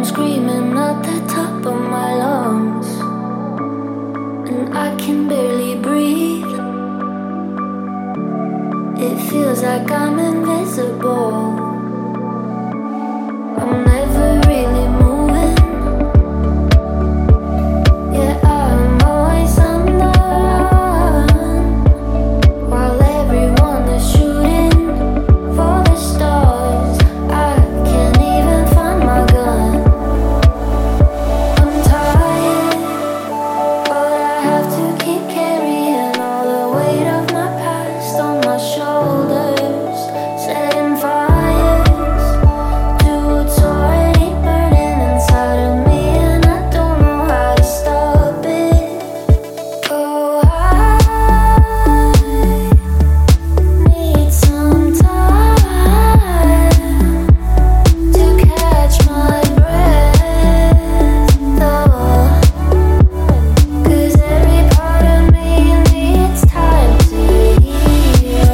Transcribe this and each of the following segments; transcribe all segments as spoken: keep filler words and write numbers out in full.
screaming at the top of my lungs, and I can barely breathe. It feels like I'm invisible. I'm never really moving. Yeah, I'm always undone, while everyone is shooting for the stars. I can't even find my gun. I'm tired, but I have to keep carrying all the weight of my past on my shoulders, setting fires to what's already burning inside of me, and I don't know how to stop it. Oh, I need some time to catch my breath, though, 'cause every part of me needs time to heal.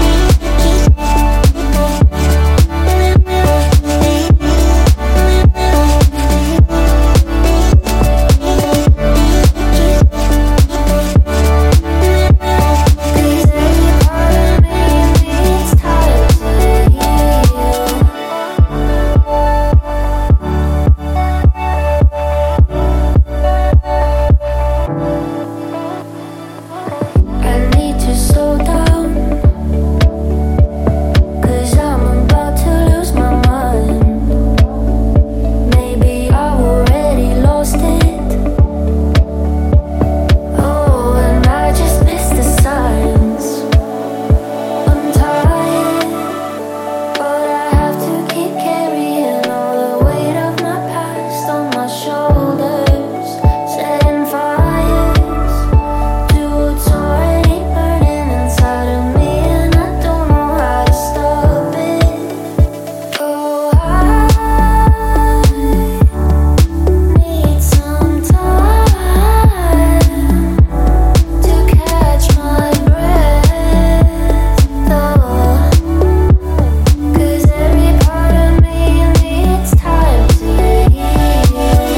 I need to slow down, 'cause I'm about to lose my mind. Maybe I've already lost it. Oh, and I just missed the signs. I'm tired, but I have to keep carrying all the weight of my past on my shoulders, setting fires to what's already burning inside of me, and I don't know how to stop it. Oh, I need some time to catch my breath, though, 'cause every part of me needs time to heal.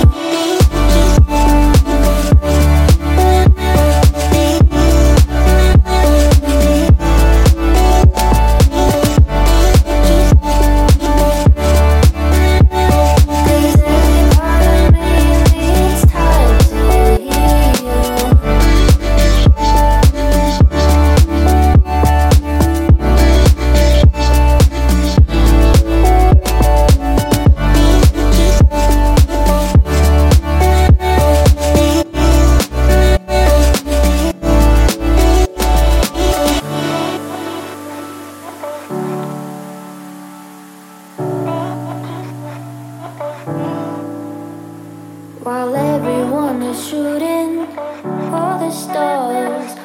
While everyone is shooting for the stars,